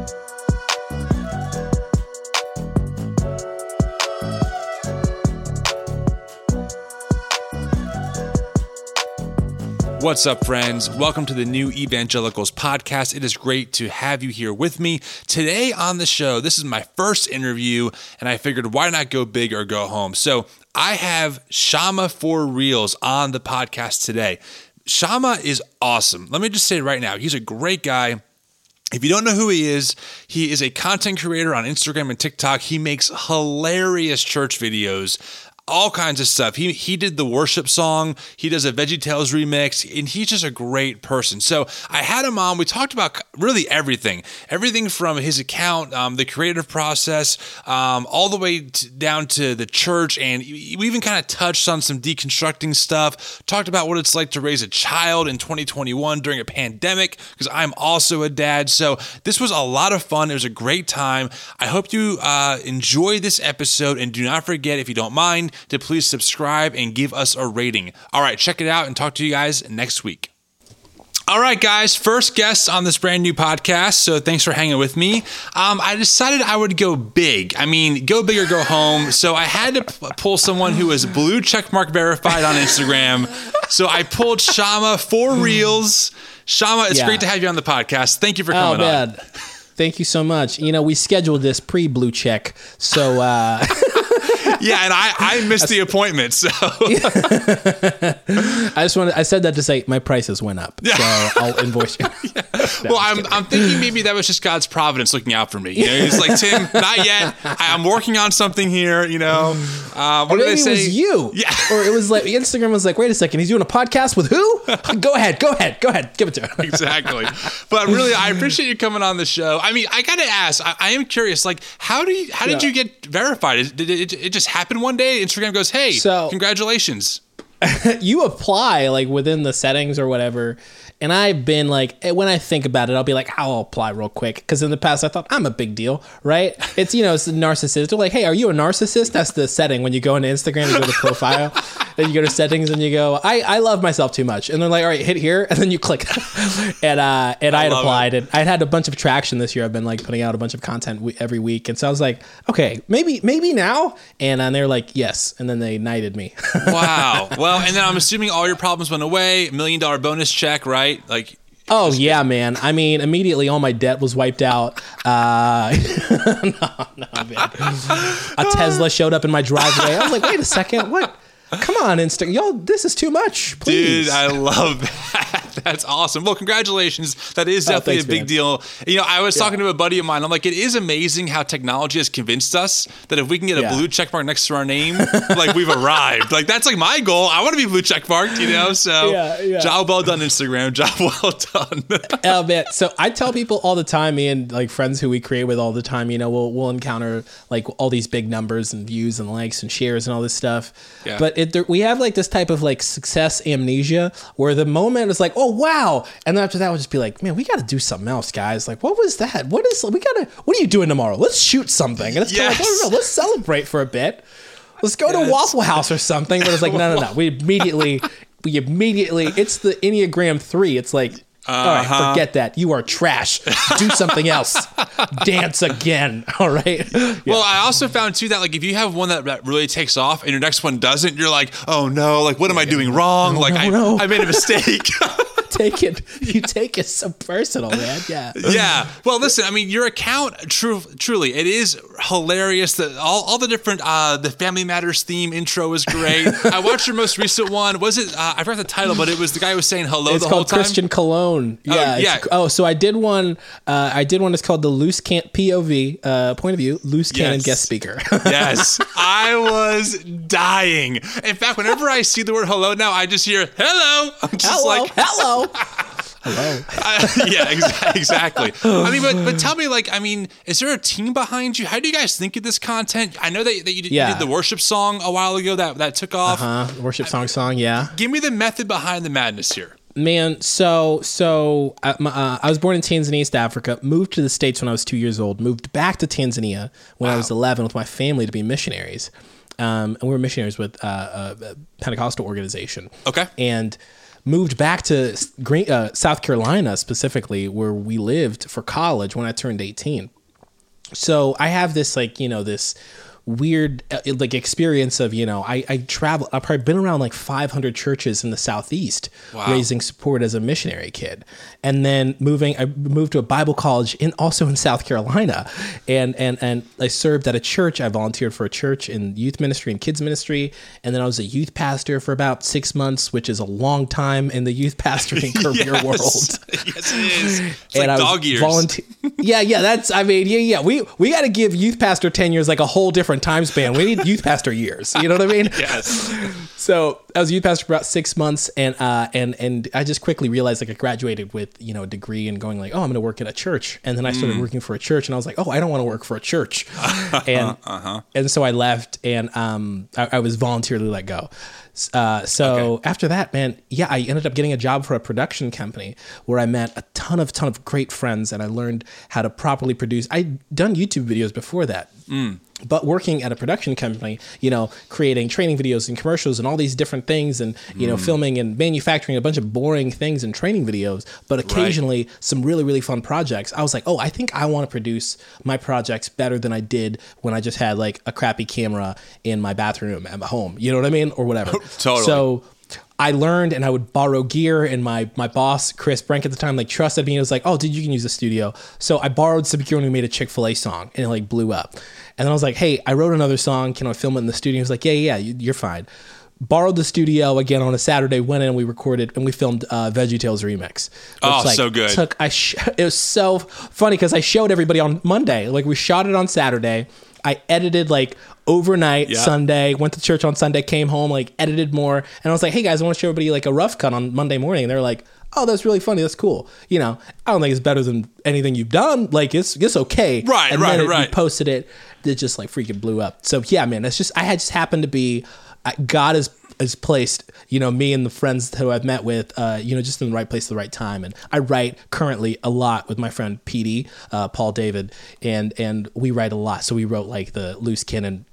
What's up, friends? Welcome to the New Evangelicals podcast. It is great to have you here with me. Today on the show, this is my first interview, and I figured why not go big or go home? So I have Shama for Reals on the podcast today. Shama is awesome. Let me just say right now, he's a great guy. If you don't know who he is a content creator on Instagram and TikTok. He makes hilarious church videos. All kinds of stuff. He did the worship song. He does a VeggieTales remix, and he's just a great person. So I had him on. We talked about really everything from his account, the creative process, all the way down to the church, and we even kind of touched on some deconstructing stuff. Talked about what it's like to raise a child in 2021 during a pandemic, because I'm also a dad. So this was a lot of fun. It was a great time. I hope you enjoy this episode, and do not forget, if you don't mind, to please subscribe and give us a rating. All right, check it out and talk to you guys next week. All right, guys, first guest on this brand new podcast, so thanks for hanging with me. I decided I would go big. I mean, go big or go home. So I had to pull someone who is blue checkmark verified on Instagram. So I pulled Shama for Reals. Shama, it's great to have you on the podcast. Thank you for coming on. Thank you so much. You know, we scheduled this pre-blue check, so... Yeah, and I missed the appointment, so I said that to say my prices went up, so I'll invoice you. Yeah. Well, I'm thinking maybe that was just God's providence looking out for me. You know, he's like, Tim, not yet. I'm working on something here. You know, what did they say? It was you, yeah, or it was like Instagram was like, wait a second, he's doing a podcast with who? Go ahead, give it to him. Exactly. But really, I appreciate you coming on the show. I mean, I gotta ask. I am curious. Like, how did you get verified? Did it just happen one day? Instagram goes, hey, congratulations. You apply like within the settings or whatever. And I've been like, when I think about it, I'll be like, I'll apply real quick. Because in the past, I thought, I'm a big deal, right? It's, you know, it's a narcissist. They're like, hey, are you a narcissist? That's the setting. When you go into Instagram, you go to profile, then you go to settings and you go, I love myself too much. And they're like, all right, hit here. And then you click. and I had applied. And I'd had a bunch of traction this year. I've been like putting out a bunch of content every week. And so I was like, okay, maybe now. And they were like, yes. And then they knighted me. Wow. Well, and then I'm assuming all your problems went away. $1 million bonus check, right? Like, oh yeah, man. I mean, immediately all my debt was wiped out. No, man. A Tesla showed up in my driveway. I was like, wait a second, what? Come on, Instagram. Yo, this is too much, please. Dude, I love that. That's awesome. Well, congratulations. That is definitely a big deal. You know, I was talking to a buddy of mine. I'm like, it is amazing how technology has convinced us that if we can get a blue check mark next to our name, like we've arrived. Like, that's like my goal. I want to be blue check marked, you know? So job well done, Instagram. Job well done. Oh, man. So I tell people all the time, me and like friends who we create with all the time, you know, we'll encounter like all these big numbers and views and likes and shares and all this stuff. Yeah. But we have like this type of like success amnesia where the moment is like, oh wow, and then after that we'll just be like, man, we got to do something else, guys. Like, what was that? What are you doing tomorrow? Let's shoot something. And it's kind of like, no, let's celebrate for a bit. Let's go to Waffle House or something. But it's like, no. We immediately, it's the Enneagram 3. It's like, all right, forget that. You are trash. Do something else. Dance again. All right. Yeah. Well, I also found too that like if you have one that really takes off and your next one doesn't, you're like, oh no, like what am I doing wrong? I made a mistake. You take it so personal, man. Yeah. Yeah. Well, listen, I mean, your account, truly, it is hilarious. That all the different, the Family Matters theme intro was great. I watched your most recent one. Was it? I forgot the title, but it was the guy who was saying hello the whole time. It's called Christian Cologne. Yeah. So I did one. It's called the Loose Cannon POV point of view. Loose Cannon guest speaker. Yes. I was dying. In fact, whenever I see the word hello now, I just hear hello. I'm just hello. Yeah, exactly. I mean, but tell me, like, I mean, is there a team behind you? How do you guys think of this content? I know that you did the worship song a while ago that took off. Worship song, yeah. Give me the method behind the madness here. Man, so I was born in Tanzania, East Africa, moved to the States when I was 2 years old, moved back to Tanzania when I was 11 with my family to be missionaries. And we were missionaries with a Pentecostal organization. Okay. And moved back to South Carolina specifically, where we lived for college when I turned 18. So I have this this weird experience of, I travel. I've probably been around like 500 churches in the Southeast, raising support as a missionary kid. And then I moved to a Bible college also in South Carolina, and I served at a church. I volunteered for a church in youth ministry and kids ministry. And then I was a youth pastor for about 6 months, which is a long time in the youth pastoring career world. Yes, it is. It's and like dog years. We got to give youth pastor tenures like a whole different time span. We need youth pastor years. You know what I mean? Yes. So I was a youth pastor for about 6 months, and I just quickly realized, like, I graduated with a degree and going like, oh, I'm going to work at a church, and then I started working for a church, and I was like, oh, I don't want to work for a church, and so I left, and I was voluntarily let go. After that, man, I ended up getting a job for a production company where I met a ton of great friends, and I learned how to properly produce. I'd done YouTube videos before that. But working at a production company, creating training videos and commercials and all these different things, and, filming and manufacturing a bunch of boring things and training videos, but occasionally some really, really fun projects. I was like, oh, I think I want to produce my projects better than I did when I just had like a crappy camera in my bathroom at my home. You know what I mean? Or whatever. Totally. So I learned, and I would borrow gear, and my boss, Chris Brink at the time, like, trusted me. He was like, oh, dude, you can use the studio. So I borrowed some gear and we made a Chick-fil-A song, and it like blew up. And then I was like, hey, I wrote another song. Can I film it in the studio? He was like, yeah, you're fine. Borrowed the studio again on a Saturday, went in, we recorded, and we filmed VeggieTales Remix. Which, so good. It was so funny because I showed everybody on Monday. Like, we shot it on Saturday. I edited like overnight Sunday, went to church on Sunday, came home, like edited more. And I was like, hey guys, I want to show everybody like a rough cut on Monday morning. And they're like, oh, that's really funny. That's cool. I don't think it's better than anything you've done. Like it's okay. Right, and right, then right. You posted it. It just like freaking blew up. So yeah, man, I just happened to be, God has placed, me and the friends who I've met with, just in the right place at the right time. And I write currently a lot with my friend PD, Paul David, and we write a lot. So we wrote like the Loose Cannon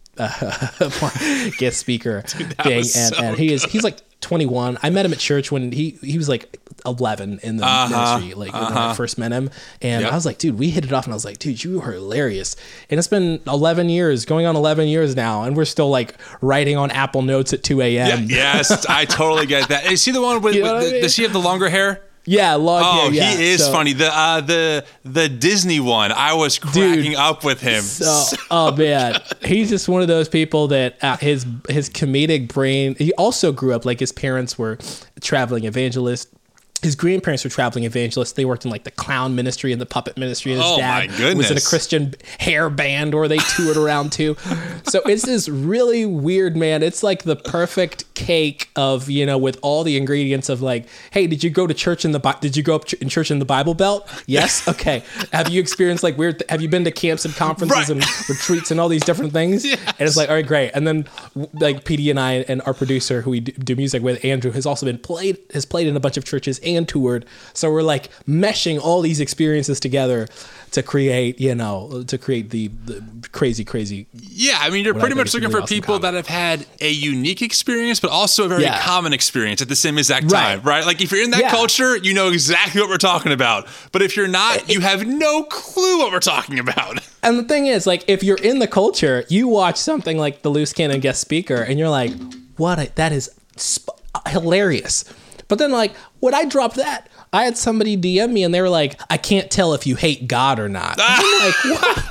guest speaker thing, and he's like 21. I met him at church when he was like 11 in the ministry, like when I first met him, and I was like, dude, we hit it off, and I was like, dude, you are hilarious. And it's been 11 years, going on 11 years now, and we're still like writing on Apple Notes at 2 a.m. Yes, I totally get that. Is he the one with, does he have the longer hair? Yeah, long hair. Yeah. He is funny. The Disney one, I was cracking up with him. Oh man, he's just one of those people that his comedic brain. He also grew up like his parents were traveling evangelists. His grandparents were traveling evangelists. They worked in like the clown ministry and the puppet ministry. And his dad was in a Christian hair band, or they toured around too. So it's this really weird, man. It's like the perfect cake of, with all the ingredients of like, hey, did you go to church did you go up in church in the Bible Belt? Yes. Okay. Have you experienced like have you been to camps and conferences and retreats and all these different things? Yes. And it's like, all right, great. And then like PD and I and our producer who we do music with, Andrew, has also played in a bunch of churches and toured. So we're like meshing all these experiences together to create, the crazy. Yeah, I mean, you're pretty much looking for people that have had a unique experience, but also a very common experience at the same exact time, right? Like if you're in that culture, you know exactly what we're talking about. But if you're not, you have no clue what we're talking about. And the thing is, like, if you're in the culture, you watch something like the Loose Cannon guest speaker, and you're like, that is hilarious. But then, like, when I dropped that, I had somebody DM me, and they were like, I can't tell if you hate God or not. I'm like,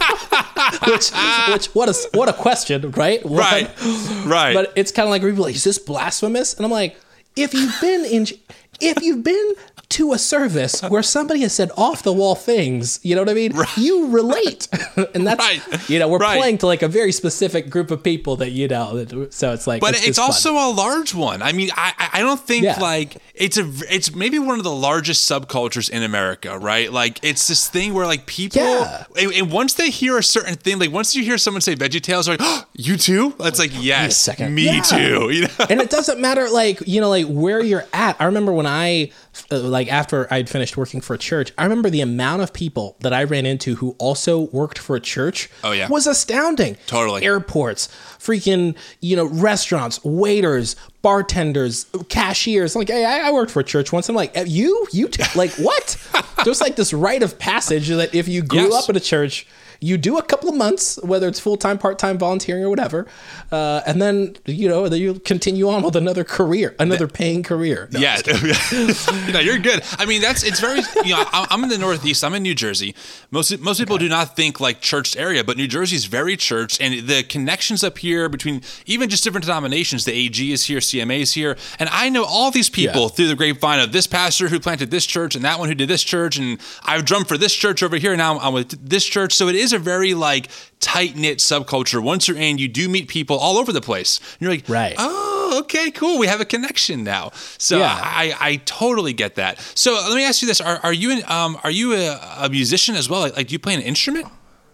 what? what a question, right? Right. But it's kind of like, people are like, is this blasphemous? And I'm like, if you've been to a service where somebody has said off the wall things, you know what I mean? Right. You relate. And that's, we're playing to like a very specific group of people that, so it's like, but it's also a large one. I mean, I don't think like it's maybe one of the largest subcultures in America, right? Like it's this thing where like people, and once they hear a certain thing, like once you hear someone say VeggieTales, they're like, oh, you too? It's like, yes, me too. And it doesn't matter like, like where you're at. I remember when I like after I'd finished working for a church, I remember the amount of people that I ran into who also worked for a church was astounding. Totally. Airports, freaking, restaurants, waiters, bartenders, cashiers. Like, hey, I worked for a church once. I'm like, like what? There's like this rite of passage that if you grew up in a church, you do a couple of months, whether it's full-time, part-time, volunteering or whatever. And then, then you continue on with another career, paying career. No, no, you're good. I mean, it's very, I'm in the Northeast. I'm in New Jersey. Most people do not think like church area, but New Jersey is very church. And the connections up here between even just different denominations, the AG is here, CMA is here. And I know all these people through the grapevine of this pastor who planted this church and that one who did this church. And I've drummed for this church over here. And now I'm with this church. So it is a very like tight-knit subculture. Once you're in, you do meet people all over the place. And you're like, right. Oh, okay, cool. We have a connection now. So I totally get that. So let me ask you this: Are you a musician as well? Like, do you play an instrument?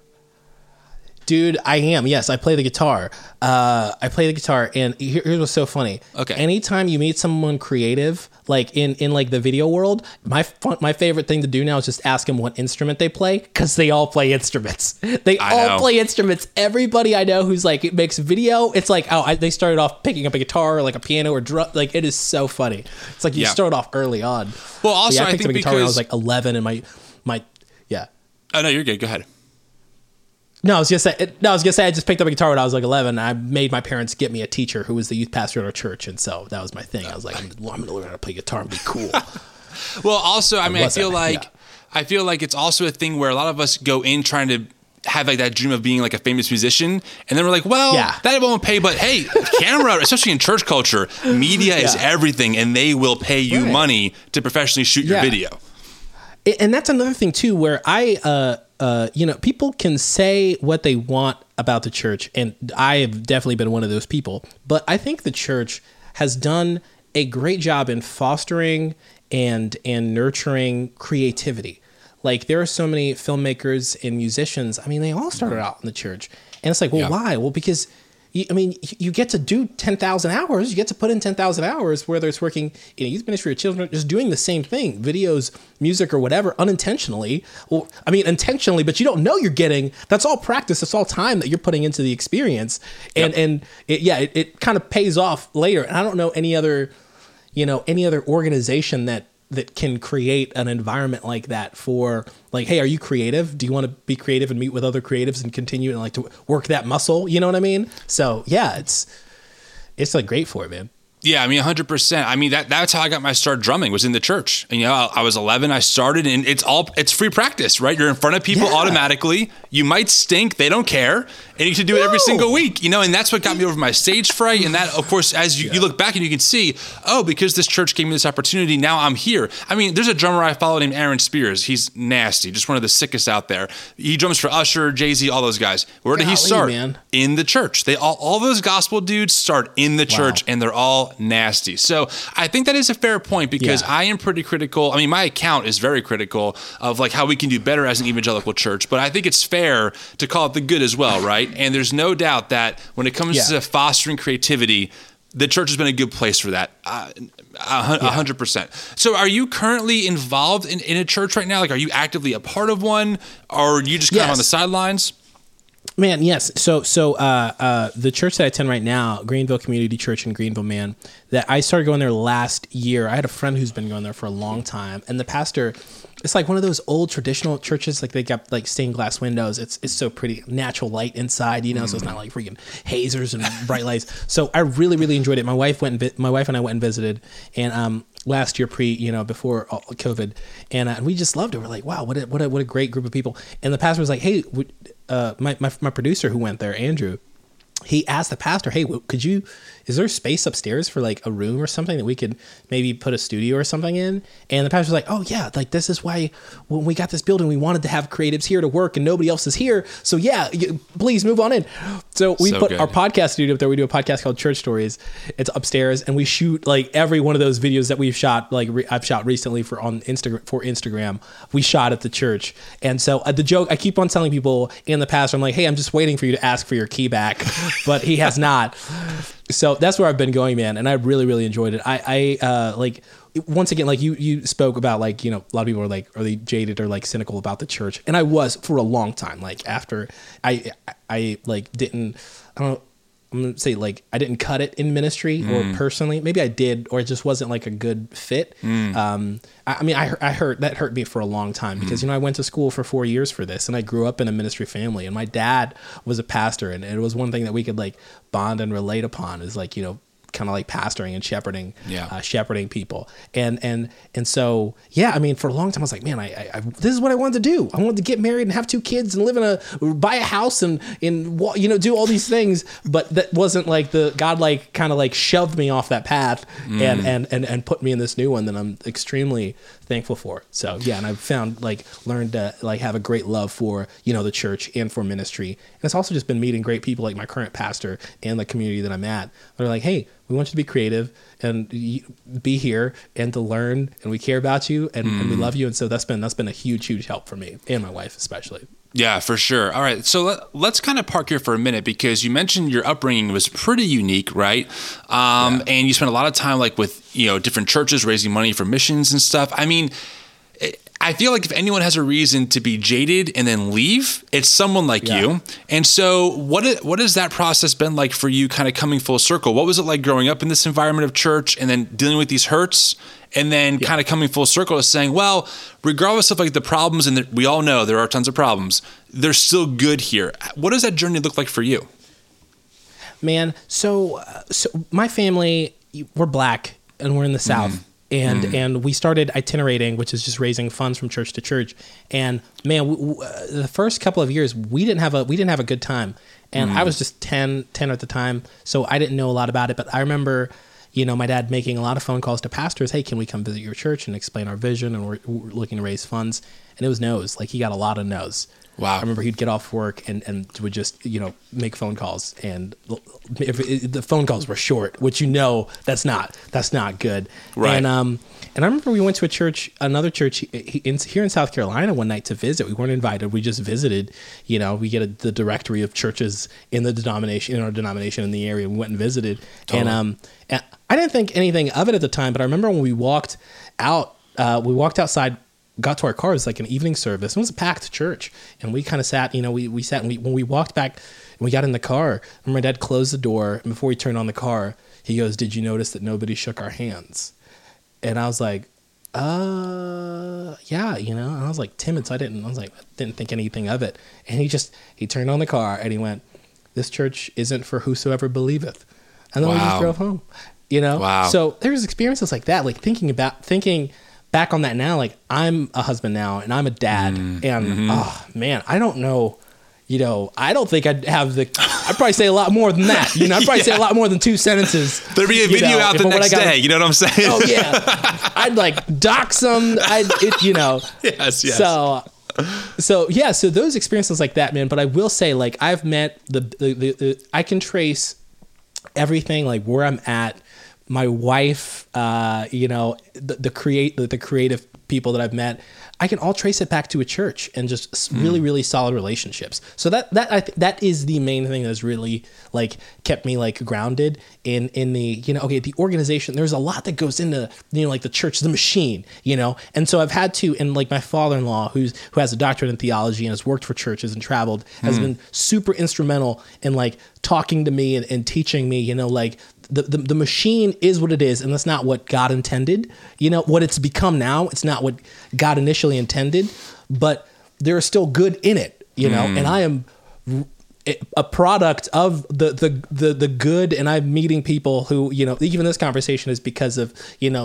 Dude, I am. Yes, I play the guitar. And here's what's so funny. Okay. Anytime you meet someone creative, like in like the video world, my favorite thing to do now is just ask them what instrument they play, because they all play instruments. They all play instruments. Everybody I know who's like, it makes video, it's like, they started off picking up a guitar or like a piano or drum. Like, it is so funny. It's like you start off early on. Well, also, I picked up a guitar when I was like 11, and my. Oh no, you're good. Go ahead. No, I was gonna say I just picked up a guitar when I was like 11. I made my parents get me a teacher who was the youth pastor at our church, and so that was my thing. I was like, I'm gonna learn how to play guitar and be cool. Well, also, I mean, I feel like it's also a thing where a lot of us go in trying to have like that dream of being like a famous musician, and then we're like, well, that won't pay, but hey, camera, especially in church culture, media is everything, and they will pay you money to professionally shoot your video. And that's another thing too, where people can say what they want about the church, and I have definitely been one of those people. But I think the church has done a great job in fostering and nurturing creativity. Like, there are so many filmmakers and musicians. I mean, they all started out in the church, and it's like, well, why? Well, because you get to do 10,000 hours. You get to put in 10,000 hours, whether it's working in a youth ministry or children, just doing the same thing, videos, music, or whatever, unintentionally. Well, I mean, intentionally, but you don't know you're getting. That's all practice. It's all time that you're putting into the experience, and it kind of pays off later. And I don't know any other organization that can create an environment like that for like, hey, are you creative? Do you want to be creative and meet with other creatives and continue and like to work that muscle? You know what I mean? So yeah, it's like great for it, man. Yeah, I mean, 100%. I mean, that's how I got my start drumming, was in the church. And, I was 11, I started, and it's free practice, right? You're in front of people automatically. You might stink, they don't care, and you should do it every single week, and that's what got me over my stage fright. And that, of course, as you look back and you can see, because this church gave me this opportunity, now I'm here. I mean, there's a drummer I follow named Aaron Spears. He's nasty, just one of the sickest out there. He drums for Usher, Jay-Z, all those guys. Where did he start? Man. In the church. They all those gospel dudes start in the church, and they're all nasty. So I think that is a fair point, because I am pretty critical. I mean, my account is very critical of like how we can do better as an evangelical church, but I think it's fair to call it the good as well, right? And there's no doubt that when it comes to fostering creativity, the church has been a good place for that. 100%. So are you currently involved in a church right now? Like, are you actively a part of one, or are you just kind of on the sidelines? Man, yes. So the church that I attend right now, Greenville Community Church in Greenville, man, that I started going there last year. I had a friend who's been going there for a long time, and the pastor, it's like one of those old traditional churches. Like, they got like stained glass windows. It's so pretty, natural light inside, so it's not like freaking hazers and bright lights. So I really, really enjoyed it. My wife and I went and visited, and last year before COVID, and we just loved it. We're like, wow, what a great group of people. And the pastor was like, hey, my producer who went there, Andrew, he asked the pastor, hey, is there space upstairs for like a room or something that we could maybe put a studio or something in? And the pastor was like, oh yeah, like this is why when we got this building, we wanted to have creatives here to work and nobody else is here. So yeah, please move on in. So we put our podcast studio up there. We do a podcast called Church Stories. It's upstairs, and we shoot like every one of those videos that we've shot, like I've shot recently for Instagram. We shot at the church. And so the joke, I keep on telling people and the pastor, I'm like, hey, I'm just waiting for you to ask for your key back. But he has not. So that's where I've been going, man. And I really, really enjoyed it. I like once again, like you spoke about, like, a lot of people are like, are they jaded or like cynical about the church? And I was for a long time. Like after I like didn't, I don't know, I'm going to say, like, I didn't cut it in ministry or personally. Maybe I did, or it just wasn't like a good fit. I mean, I hurt, that hurt me for a long time because, I went to school for 4 years for this, and I grew up in a ministry family, and my dad was a pastor, and it was one thing that we could like bond and relate upon is like, kind of like pastoring and shepherding, shepherding people. And so, yeah, I mean, for a long time I was like, man, I this is what I wanted to do. I wanted to get married and have 2 kids and buy a house and do all these things. But that wasn't like God like kind of like shoved me off that path and put me in this new one that I'm extremely thankful for. So yeah, and I've learned to like have a great love for, the church and for ministry. And it's also just been meeting great people like my current pastor and the community that I'm at. They're like, hey, we want you to be creative and be here and to learn, and we care about you and we love you. And so that's been a huge help for me and my wife especially. Yeah, for sure. All right. So let's kind of park here for a minute because you mentioned your upbringing was pretty unique, right? And you spent a lot of time like with, different churches raising money for missions and stuff. I mean, I feel like if anyone has a reason to be jaded and then leave, it's someone like you. And so what has that process been like for you kind of coming full circle? What was it like growing up in this environment of church and then dealing with these hurts and then kind of coming full circle to saying, well, regardless of like the problems, and we all know there are tons of problems, they're still good here. What does that journey look like for you? Man, so my family, we're Black and we're in the South. And we started itinerating, which is just raising funds from church to church. And man, the first couple of years we didn't have a good time. And I was just 10 at the time, so I didn't know a lot about it. But I remember, my dad making a lot of phone calls to pastors. Hey, can we come visit your church and explain our vision? And we're looking to raise funds. And it was no's. Like he got a lot of no's. Wow. I remember he'd get off work and would just, make phone calls, and if the phone calls were short, which that's not good. Right. And I remember we went to another church here in South Carolina one night to visit. We weren't invited. We just visited. We get the directory of churches in our denomination in the area. We went and visited. Totally. And I didn't think anything of it at the time, but I remember when we walked outside, got to our car. It was like an evening service. It was a packed church, and we kind of sat. We sat, and when we walked back and we got in the car, and my dad closed the door, and before he turned on the car, he goes, "Did you notice that nobody shook our hands?" And I was like, yeah, And I was like timid, so I didn't think anything of it. And he turned on the car and he went, "This church isn't for whosoever believeth." And then we just drove home. Wow. So there's experiences like that, like thinking back on that now, like I'm a husband now and I'm a dad, and oh man, I don't know, I don't think I'd probably say a lot more than that. I'd probably say a lot more than 2 sentences. There'd be a video out the next day. You know what I'm saying? Oh yeah, I'd like dox them. Yes. So yeah, so those experiences like that, man. But I will say, like, I've met I can trace everything, like where I'm at. My wife, the creative people that I've met, I can all trace it back to a church and just really, really solid relationships. So that is the main thing that's really like kept me like grounded in the, the organization. There's a lot that goes into, like the church, the machine, and so I've had to, and like my father-in-law who has a doctorate in theology and has worked for churches and traveled, has been super instrumental in like talking to me and teaching me, like the machine is what it is, and that's not what God intended. What it's become now, it's not what God initially intended, but there is still good in it, and I am a product of the good, and I'm meeting people who, even this conversation is because of,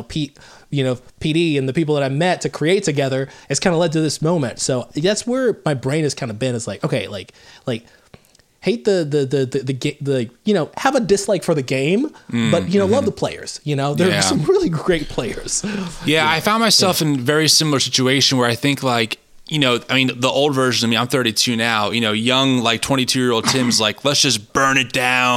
PD and the people that I met to create together. It's kind of led to this moment. So that's where my brain has kind of been, is like, okay, like hate the have a dislike for the game, but love the players. There are some really great players. Yeah, I found myself in a very similar situation where I think like, the old version of me, I'm 32 now, young, like 22-year-old Tim's like, let's just burn it down.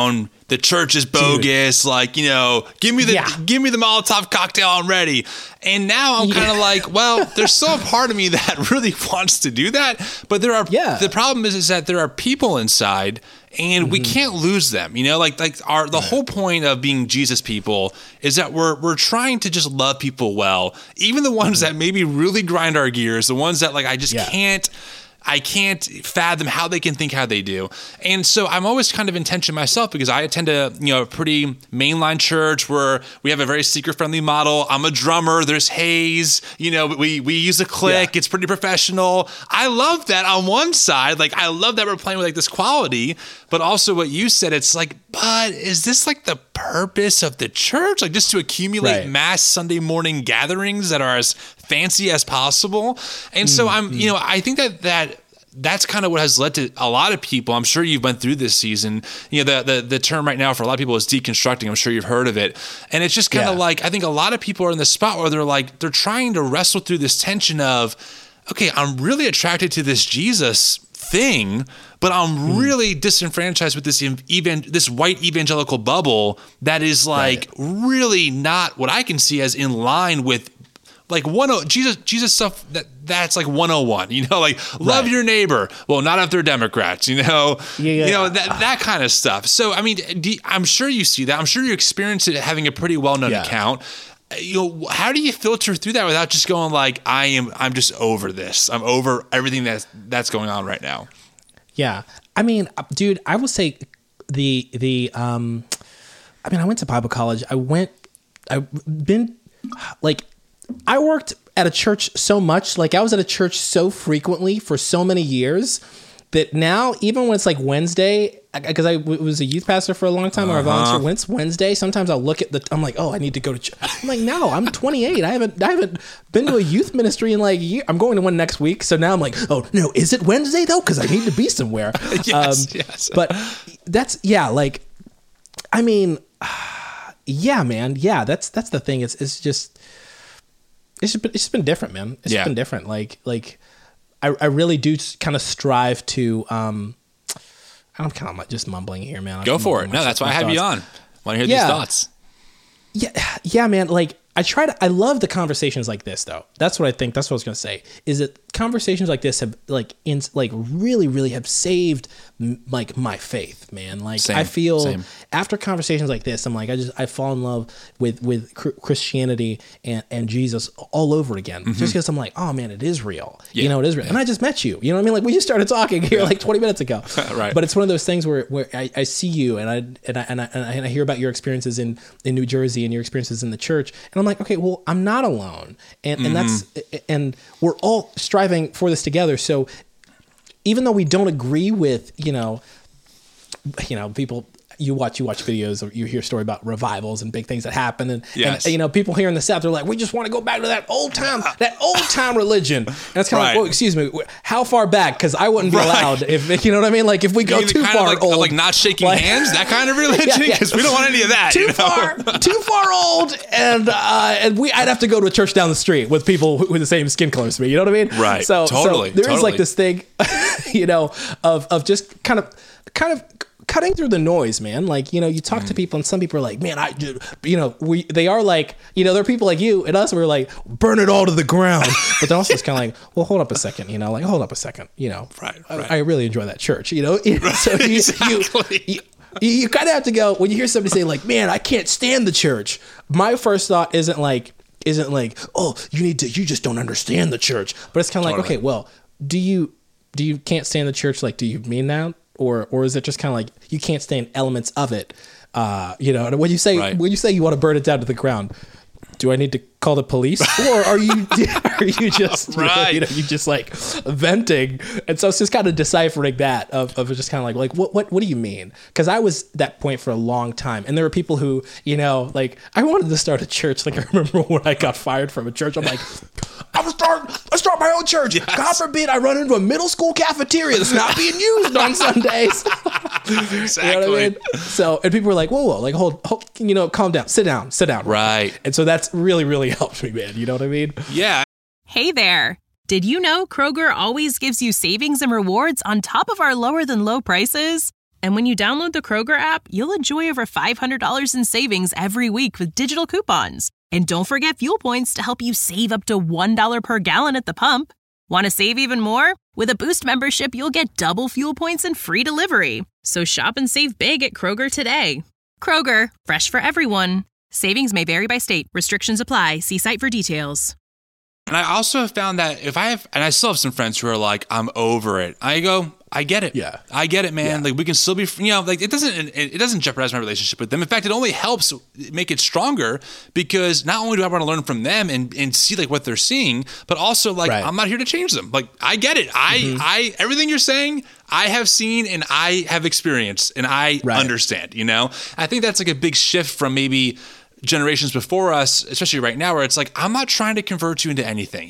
the church is bogus. Dude. Like, you know, give me the Molotov cocktail. I'm ready. And now I'm kind of like, well, there's still a part of me that really wants to do that. But there are, the problem is that there are people inside and we can't lose them. You know, the whole point of being Jesus people is that we're trying to just love people well. Even the ones that maybe really grind our gears, the ones that like, I can't fathom how they can think how they do. And so I'm always kind of in tension myself because I attend a pretty mainline church where we have a very seeker-friendly model. I'm a drummer. There's Hayes. You know, we use a click. Yeah. It's pretty professional. I love that on one side. Like, I love that we're playing with like this quality, but also what you said, it's like, but is this like the purpose of the church? Like just to accumulate mass Sunday morning gatherings that are as fancy as possible? And so I think that's kind of what has led to a lot of people. I'm sure you've went through this season. You know, the term right now for a lot of people is deconstructing. I'm sure you've heard of it. And it's just kind of like, I think a lot of people are in the spot where they're trying to wrestle through this tension of, okay, I'm really attracted to this Jesus thing, but I'm really disenfranchised with this white evangelical bubble that is like really not what I can see as in line with like Jesus stuff that's like 101, you know, like love your neighbor. Well, not if they're Democrats, you know, that kind of stuff. So, I mean, I'm sure you see that. I'm sure you experience it having a pretty well-known account. You know, how do you filter through that without just going like, I'm just over this. I'm over everything that's going on right now. Yeah. I mean, dude, I will say I went to Bible college. I worked at a church so much, like I was at a church so frequently for so many years that now, even when it's like Wednesday, because I was a youth pastor for a long time, or a volunteer, when it's Wednesday, sometimes I'll look at I'm like, oh, I need to go to church. I'm like, no, I'm 28. I haven't been to a youth ministry in like a year. I'm going to one next week. So now I'm like, oh no, is it Wednesday though? Because I need to be somewhere. Yes. But that's, I mean, man. Yeah, that's the thing. It's just been different, man. It's been different. Like I really do kind of strive to, I'm kind of just mumbling here, man. Go for it. No, that's why I have you on. Want to hear these thoughts? Yeah, man. Like I love the conversations like this though. That's what I think. That's what I was going to say, is that conversations like this have really, really have saved like my faith, man. Like I feel after conversations like this, I'm like, I fall in love with Christianity and Jesus all over again. Just because I'm like, oh man, it is real. Yeah. You know, it is real. And I just met you, you know what I mean? Like we just started talking here like 20 minutes ago. Right. But it's one of those things where I see you and I hear about your experiences in New Jersey and your experiences in the church. And I'm like, okay, well, I'm not alone. And we're all striving for this together. So even though we don't agree with, you know, people, you watch videos or you hear a story about revivals and big things that happen. And you know, people here in the South, they're like, we just want to go back to that old time religion. And it's kind of like, well, excuse me, how far back? Because I wouldn't be allowed if, you know what I mean? Like if we go too far old. Like not shaking hands, that kind of religion? Because we don't want any of that. Too far old. And I'd have to go to a church down the street with people with the same skin color as me. You know what I mean? Right. So there is like this thing, you know, of just kind of cutting through the noise, man. Like, you know, you talk to people and some people are like, man, they are like, you know, there are people like you and us, we're like, burn it all to the ground. But then also it's kind of like, well, hold up a second, you know, you know, right. I really enjoy that church, you know? So you kind of have to go, when you hear somebody say like, man, I can't stand the church. My first thought isn't like, oh, you just don't understand the church. But it's kind of like, okay, well, do you can't stand the church? Like, do you mean that? Or is it just kind of like you can't stand elements of it? You know, and when you say you want to burn it down to the ground, do I need to call the police, or are you just you just like venting? And so it's just kind of deciphering that of just kind of like what do you mean? Because I was that point for a long time, and there were people who, you know, like I wanted to start a church. Like I remember when I got fired from a church, I'm like, I'll start my own church. Yes. God forbid I run into a middle school cafeteria that's not being used on Sundays. Exactly. You know what I mean? So, and people were like, whoa, like hold, you know, calm down, sit down. Right. And so that's really helped me, man. You know what I mean? Yeah. Hey there. Did you know Kroger always gives you savings and rewards on top of our lower than low prices? And when you download the Kroger app, you'll enjoy over $500 in savings every week with digital coupons. And don't forget Fuel Points to help you save up to $1 per gallon at the pump. Want to save even more? With a Boost membership, you'll get double Fuel Points and free delivery. So shop and save big at Kroger today. Kroger, fresh for everyone. Savings may vary by state. Restrictions apply. See site for details. And I also have found that and I still have some friends who are like, I'm over it. I go, I get it. Yeah. I get it, man. Yeah. Like we can still be, like it doesn't jeopardize my relationship with them. In fact, it only helps make it stronger because not only do I want to learn from them and see like what they're seeing, but also like, I'm not here to change them. Like I get it. I everything you're saying, I have seen and I have experienced and I understand, I think that's like a big shift from maybe generations before us, especially right now, where it's like, I'm not trying to convert you into anything,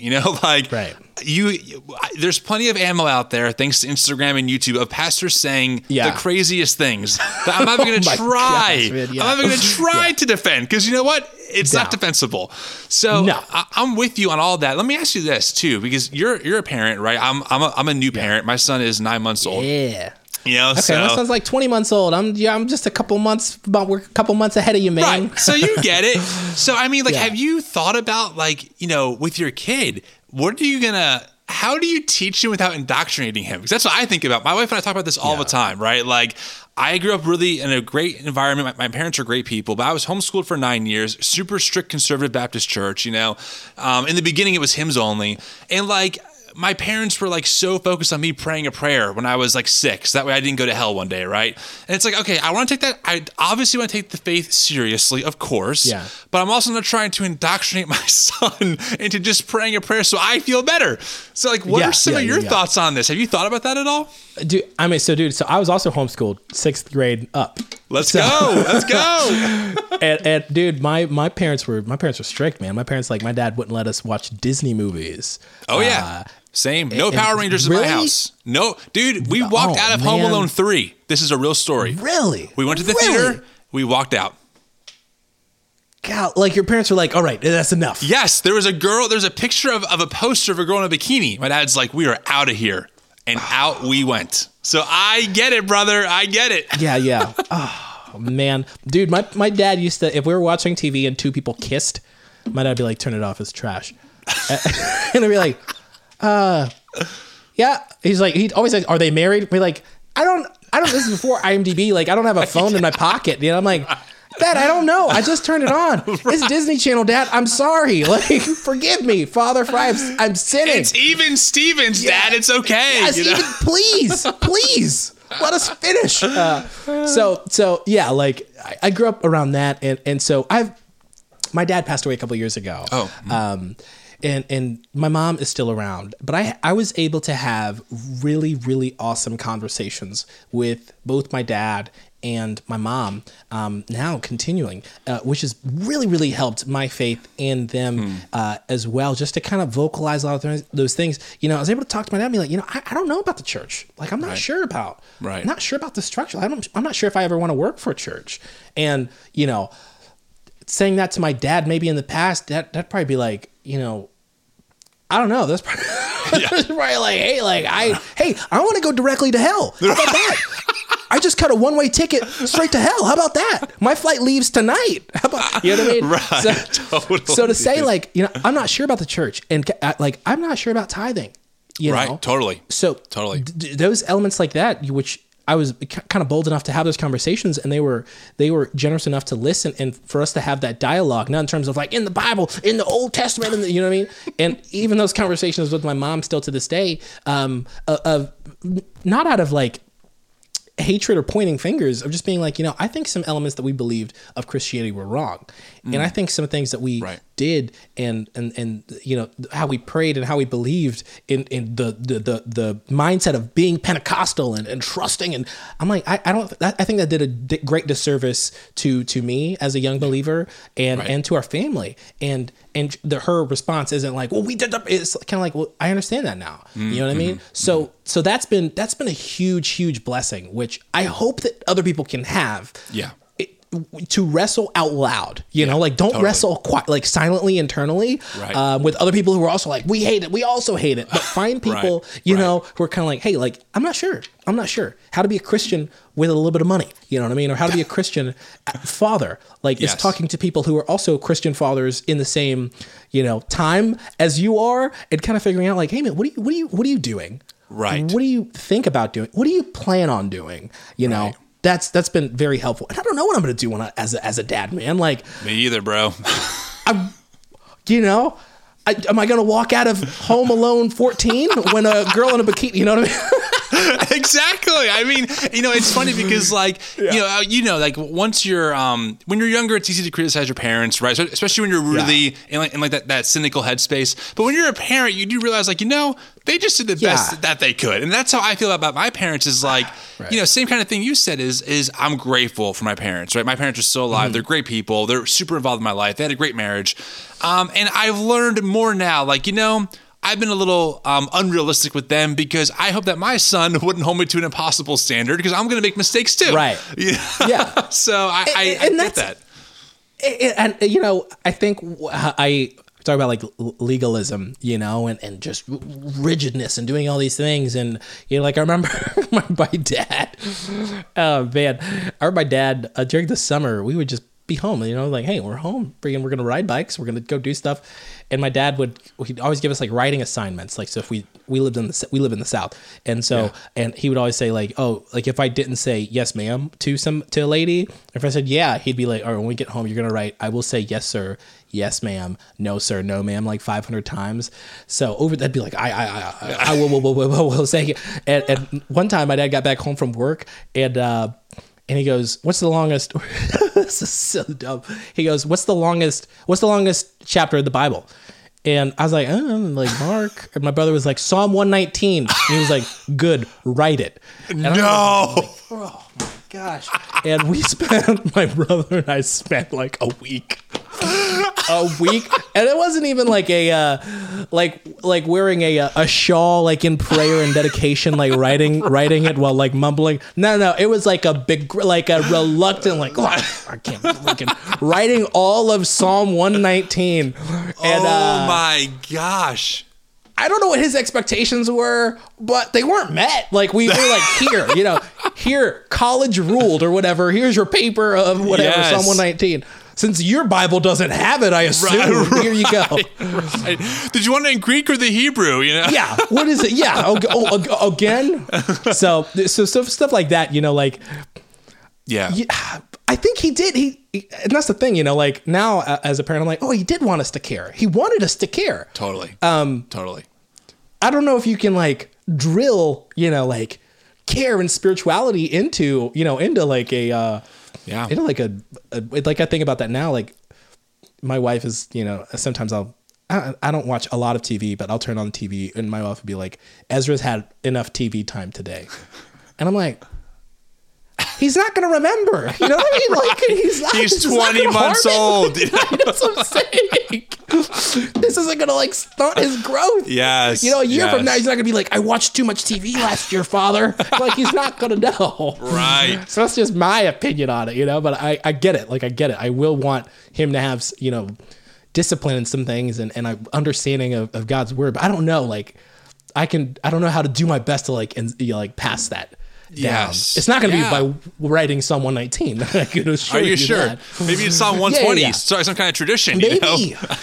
there's plenty of ammo out there, thanks to Instagram and YouTube, of pastors saying the craziest things that I'm not even going to try. I'm not even going to try to defend, because you know what? It's not defensible. So I'm with you on all that. Let me ask you this too, because you're a parent, right? I'm a new parent. My son is 9 months old. Yeah. Okay, my son's like 20 months old. I'm just we're a couple months ahead of you, man. Right. So you get it. So I mean, have you thought about with your kid, how do you teach him without indoctrinating him? Because that's what I think about. My wife and I talk about this all the time, right? Like I grew up really in a great environment. My parents are great people, but I was homeschooled for 9 years, super strict conservative Baptist church, in the beginning it was hymns only. And my parents were so focused on me praying a prayer when I was 6. That way I didn't go to hell one day, right? And it's okay, I want to take that. I obviously want to take the faith seriously, of course. Yeah. But I'm also not trying to indoctrinate my son into just praying a prayer so I feel better. So what are some of your thoughts on this? Have you thought about that at all? Dude, so I was also homeschooled 6th grade up. Let's go. And dude, my parents were strict, man. My parents, my dad wouldn't let us watch Disney movies. Oh yeah. Same. No Power Rangers in my house. No, dude, we walked out of Home Alone 3. This is a real story. Really? We went to the theater. We walked out. God, your parents were all right, that's enough. Yes, there was a girl. There's a picture of a poster of a girl in a bikini. My dad's we are out of here. And out we went. So I get it, brother. I get it. Yeah. Oh, man. Dude, my dad used to, if we were watching TV and two people kissed, my dad would be turn it off, it's trash. And I'd be yeah. He'd always say, are they married? Be I don't, this is before IMDb. I don't have a phone in my pocket. I'm Dad, I don't know. I just turned it on. It's Disney Channel, Dad. I'm sorry. Forgive me, Father, for I'm sinning. It's even Stevens, Dad. It's okay. Yes, please. Let us finish. So yeah, I grew up around that, and so my dad passed away a couple years ago. Oh. And my mom is still around, but I was able to have really, really awesome conversations with both my dad and my mom, now continuing, which has really, really helped my faith in them as well, just to kind of vocalize a lot of those things. I was able to talk to my dad and be I don't know about the church. I'm not sure about, I'm not sure about the structure. I'm not sure if I ever want to work for a church. And, saying that to my dad, maybe in the past, that'd probably be I don't know. That's probably, that's probably hey, I want to go directly to hell. How about that? I just cut a one-way ticket straight to hell. How about that? My flight leaves tonight. How about, you know what I mean? Right. Totally. So to say I'm not sure about the church and I'm not sure about tithing, you know? Totally. So totally those elements like that, which I was kind of bold enough to have those conversations, and they were generous enough to listen and for us to have that dialogue, not in terms of in the Bible, in the Old Testament, you know what I mean? And even those conversations with my mom still to this day, of not out of hatred or pointing fingers, of just being I think some elements that we believed of Christianity were wrong. And I think some things that we did and how we prayed and how we believed in the mindset of being Pentecostal and trusting. And I'm I think that did a great disservice to me as a young believer and to our family. And her response isn't well, we did that. It's kind of well, I understand that now. You know what I mean? So that's been a huge blessing, which I hope that other people can have. Yeah. to wrestle out loud, you know, like don't wrestle like silently internally with other people who are also like, we hate it. We also hate it. But find people, you know, who are kind of like, hey, like, I'm not sure how to be a Christian with a little bit of money, you know what I mean? Or how to be a Christian father, like is talking to people who are also Christian fathers in the same, you know, time as you are, and kind of figuring out like, hey man, what are you doing? Right. What do you think about doing? What do you plan on doing? You know? That's been very helpful. And I don't know what I'm going to do as a dad, man. Like me either, bro. You know, am I going to walk out of Home Alone 14 when a girl in a bikini, you know what I mean? Exactly. I mean, you know, it's funny because like, you know, like once you're, when you're younger, it's easy to criticize your parents, right? So especially when you're really in like that cynical headspace. But when you're a parent, you do realize like, you know, they just did the best that they could. And that's how I feel about my parents is like, you know, same kind of thing you said is I'm grateful for my parents, right? My parents are still alive. They're great people. They're super involved in my life. They had a great marriage. And I've learned more now, like, you know, I've been a little unrealistic with them because I hope that my son wouldn't hold me to an impossible standard because I'm going to make mistakes too. Right. Yeah. So I get that. And, you know, I think I talk about like legalism, you know, and just rigidness and doing all these things. And, you know, like I remember my dad, oh man, I remember my dad during the summer, we would just be home, you know, like, hey, we're home, we're going to ride bikes, we're going to go do stuff. And my dad he'd always give us like writing assignments. Like, so if we live in the South. And so, and he would always say like, oh, like if I didn't say yes, ma'am, to a lady, if I said, yeah, he'd be like, all right, when we get home, you're going to write, I will say yes, sir. Yes, ma'am. No, sir. No, ma'am. Like 500 times. So that'd be like, I will say. And one time my dad got back home from work and he goes, what's the longest, this is so dumb. He goes, what's the longest chapter of the Bible? And I was like, like Mark. And my brother was like, Psalm 119. And he was like, good, write it. And no. Like, oh my gosh. And my brother and I spent like a week. And it wasn't even like a like wearing a shawl like in prayer and dedication, like writing it while like mumbling. No, it was like a big, like a reluctant, like, oh, I can't freaking writing all of Psalm 119. And, oh my gosh. I don't know what his expectations were, but they weren't met. Like we were like, here, college ruled or whatever. Here's your paper of whatever, Psalm 119. Since your Bible doesn't have it, I assume. Right, here you go. Right. Did you want it in Greek or the Hebrew? You know? Yeah. What is it? Yeah. Again. So stuff like that. You know, like. Yeah. I think he did. He and that's the thing. You know, like now as a parent, I'm like, oh, he did want us to care. He wanted us to care. Totally. Totally. I don't know if you can like drill, you know, like care and spirituality into like a. Yeah. You know, like I think about that now, like my wife is, you know, sometimes I don't watch a lot of TV, but I'll turn on the TV and my wife would be like, Ezra's had enough TV time today. And I'm like, he's not going to remember. You know what I mean? Like he's 20 months old. That's what I'm saying. This isn't going to like stunt his growth. Yes. You know, a year from now, he's not going to be like, I watched too much TV last year, Father. Like he's not going to know. Right. So that's just my opinion on it, you know, but I get it. Like I get it. I will want him to have, you know, discipline in some things and a understanding of God's word. But I don't know, like I don't know how to do my best to like, pass that. Yes. It's not going to be by writing Psalm 119. I can assure you. Are you sure? That. Maybe it's Psalm 120. Yeah. Sorry, some kind of tradition. Maybe. You know?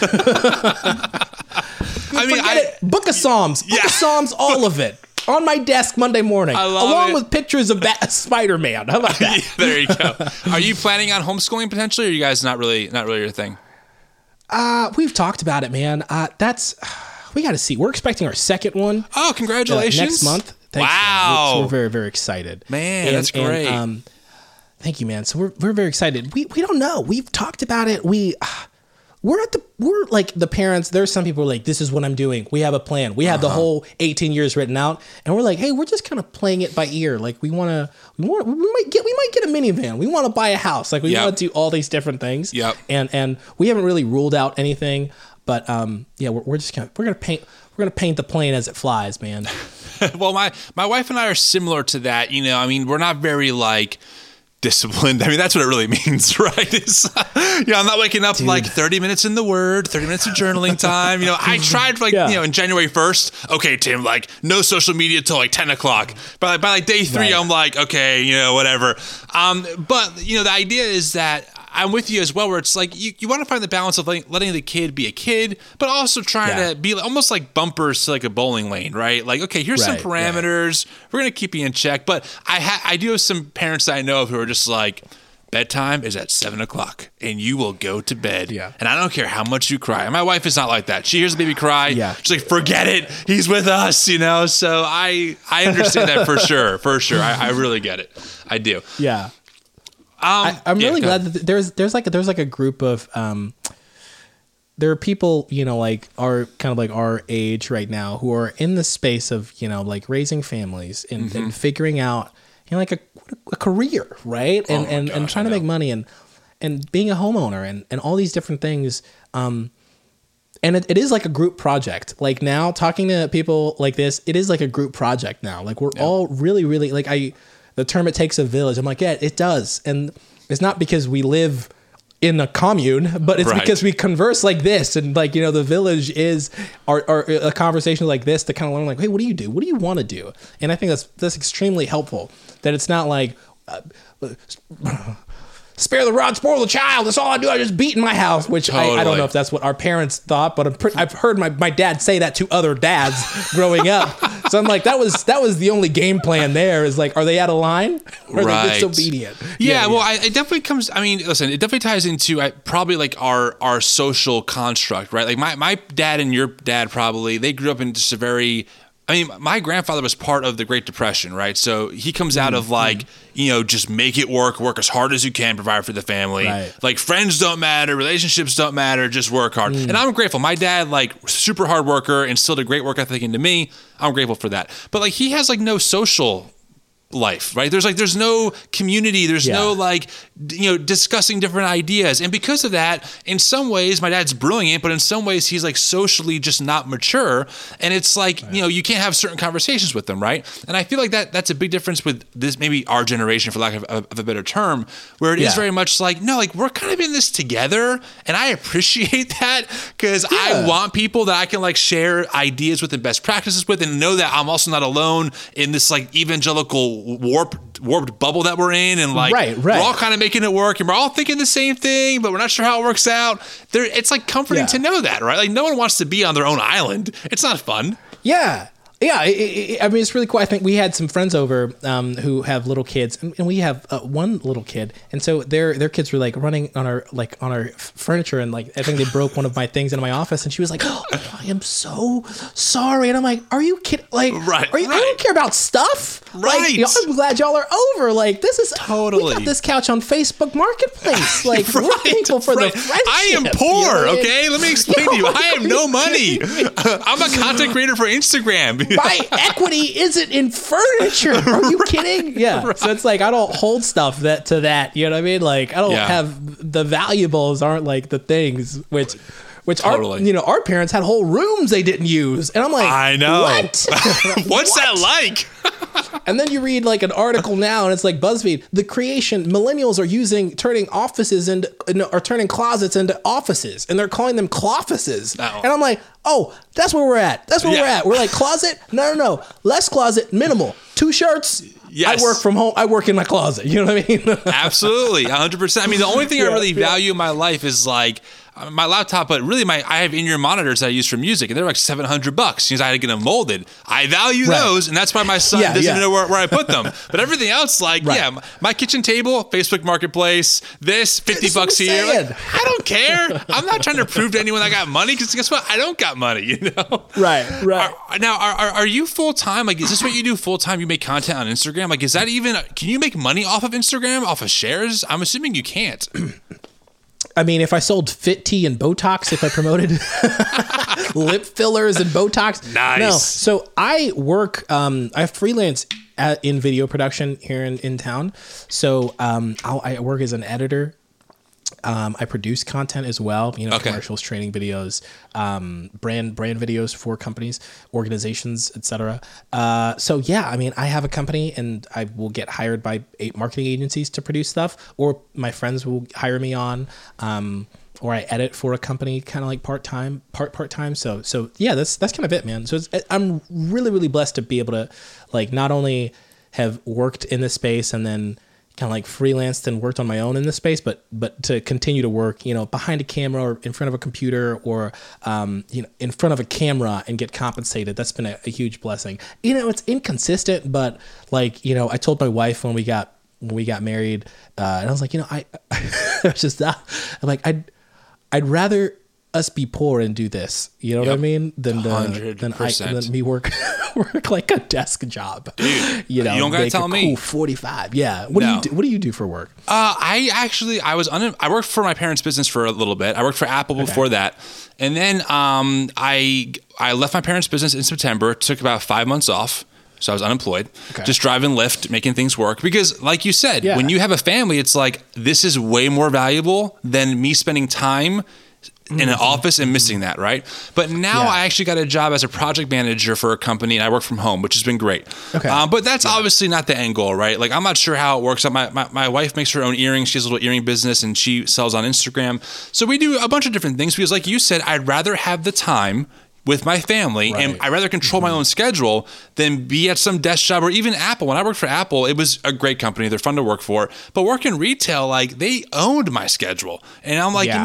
I mean, Book of Psalms. Book of Psalms, all of it. On my desk Monday morning. Along with pictures of Spider-Man. How about that? There you go. Are you planning on homeschooling potentially, or are you guys not really your thing? We've talked about it, man. We got to see. We're expecting our second one. Oh, congratulations. Next month. Thanks, wow. So we're very, very excited. Man, that's great. Thank you, man. So we're very excited. We don't know. We've talked about it. We're like the parents. There's some people who are like, this is what I'm doing. We have a plan. We have the whole 18 years written out. And we're like, hey, we're just kind of playing it by ear. Like we might get a minivan. We want to buy a house. Like we want to do all these different things. Yep. And we haven't really ruled out anything, but we're gonna paint the plane as it flies, man. Well, my wife and I are similar to that. You know, I mean, we're not very like disciplined. I mean, that's what it really means, right? It's, I'm not waking up like 30 minutes in the Word, 30 minutes of journaling time. I tried in January 1st. Okay, Tim, like no social media till like 10 o'clock. But by like day 3, I'm like, okay, whatever. But the idea is that I'm with you as well, where it's like you want to find the balance of letting the kid be a kid, but also trying to be almost like bumpers to like a bowling lane, right? Like, okay, here's some parameters. We're going to keep you in check. But I do have some parents that I know of who are just like, bedtime is at 7 o'clock and you will go to bed. Yeah. And I don't care how much you cry. And my wife is not like that. She hears the baby cry. Yeah. She's like, forget it. He's with us, So I understand that for sure. For sure. I really get it. I do. Yeah. I'm really glad that there's like a group of there are people like our age right now who are in the space of like raising families and figuring out like a career, right? And trying to make money and being a homeowner and all these different things. And it is like a group project. Like now talking to people like this, it is like a group project now. Like we're all really, really like the term "it takes a village." I'm like, yeah, it does, and it's not because we live in a commune, but it's because we converse like this, and like the village is our a conversation like this to kind of learn like, hey, what do you do? What do you want to do? And I think that's extremely helpful. That it's not like spare the rod, spoil the child. That's all I do. I just beat in my house, which I don't know if that's what our parents thought, but I've heard my dad say that to other dads growing up. So I'm like, that was the only game plan there is like, are they out of line? Or are they disobedient? Yeah, well, it definitely comes, listen, it definitely ties into probably like our social construct, right? Like my dad and your dad probably, they grew up in just a very... my grandfather was part of the Great Depression, right? So he comes out of like, just make it work as hard as you can, provide for the family. Right. Like friends don't matter, relationships don't matter, just work hard. And I'm grateful. My dad, like super hard worker, instilled a great work ethic into me. I'm grateful for that. But like he has like no social life, right? There's no community. There's no like, discussing different ideas. And because of that, in some ways, my dad's brilliant, but in some ways he's like socially just not mature. And it's like, you can't have certain conversations with them, right? And I feel like that's a big difference with this, maybe our generation, for lack of a better term, where it is very much like, no, like we're kind of in this together. And I appreciate that because I want people that I can like share ideas with and best practices with, and know that I'm also not alone in this like evangelical warped bubble that we're in, and like we're all kind of making it work, and we're all thinking the same thing, but we're not sure how it works out. It's like comforting to know that, right? Like no one wants to be on their own island. It's not fun. Yeah. It's really cool. I think we had some friends over who have little kids, and we have one little kid, and so their kids were like running on our furniture, and like I think they broke one of my things in my office, and she was like, "Oh, I am so sorry," and I'm like, "Are you kidding? Like, I don't care about stuff, right? Like, I'm glad y'all are over. Like, this is totally. We got this couch on Facebook Marketplace. Like, we're thankful for the friendship. I am poor. Okay, let me explain to you. I have no money. I'm a content creator for Instagram." My equity isn't in furniture. Are you kidding? Yeah. So it's like I don't hold stuff to that. You know what I mean? Like I don't have the valuables aren't like the things which our parents had whole rooms they didn't use, and I'm like, I know. What? What's that like? And then you read like an article now, and it's like BuzzFeed. Millennials are turning offices or turning closets into offices, and they're calling them clofices. Oh. And I'm like, oh, that's where we're at. We're at. We're like closet. No. Less closet. Minimal. 2 shirts. Yes. I work from home. I work in my closet. You know what I mean? Absolutely. 100%. The only thing I really value in my life is like my laptop, but really I have in-ear monitors that I use for music, and they're like $700 because I had to get them molded. I value those, and that's why my son doesn't know where I put them. But everything else, like, my kitchen table, Facebook Marketplace, this $50 here. Like, I don't care. I'm not trying to prove to anyone I got money, because guess what? I don't got money, Right. Now, are you full-time? Like, is this what you do full-time? You make content on Instagram? Like, is that even, can you make money off of Instagram, off of shares? I'm assuming you can't. If I sold Fit Tea and Botox, if I promoted lip fillers and Botox. Nice. No. So I work, I freelance in video production here in town. So I work as an editor I produce content as well, commercials, training videos, brand videos for companies, organizations, etc. So yeah, I mean, I have a company and I will get hired by 8 marketing agencies to produce stuff, or my friends will hire me on, or I edit for a company kind of like part-time. So yeah, that's kind of it, man. So I'm really, really blessed to be able to like not only have worked in this space and then kind of like freelanced and worked on my own in this space, but to continue to work, behind a camera or in front of a computer or, in front of a camera and get compensated. That's been a huge blessing. It's inconsistent, but like, I told my wife when we got married, and I was like, I was just, I'm like, I'd rather us be poor and do this, you know what I mean? Than me work like a desk job. Dude, you don't gotta tell me. 45. Yeah. What do you do for work? I worked for my parents' business for a little bit. I worked for Apple before that. And then I left my parents' business in September, took about 5 months off. So I was unemployed, just driving Lyft, making things work. Because like you said, when you have a family, it's like, this is way more valuable than me spending time in an office and missing that, right? But now I actually got a job as a project manager for a company and I work from home, which has been great. But that's obviously not the end goal, right? Like, I'm not sure how it works. My wife makes her own earrings. She has a little earring business and she sells on Instagram. So we do a bunch of different things because like you said, I'd rather have the time with my family, and I'd rather control my own schedule than be at some desk job or even Apple. When I worked for Apple, it was a great company. They're fun to work for. But working retail, like, they owned my schedule. And I'm like,